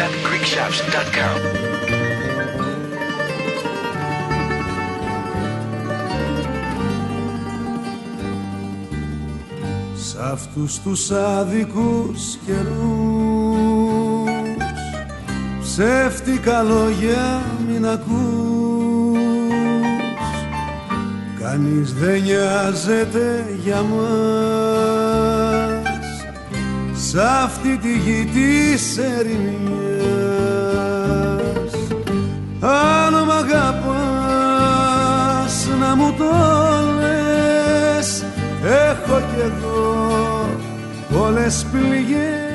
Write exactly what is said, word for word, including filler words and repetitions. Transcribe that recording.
dot greek shops dot com. Σ' αυτούς τους άδικους καιρούς ψεύτικα λόγια μην ακούς. Κανείς δεν νοιάζεται για μας σ' αυτή τη γη της ερημιάς. Αν μ' αγαπάς να μου το λες, έχω κι εγώ πολλές πληγές.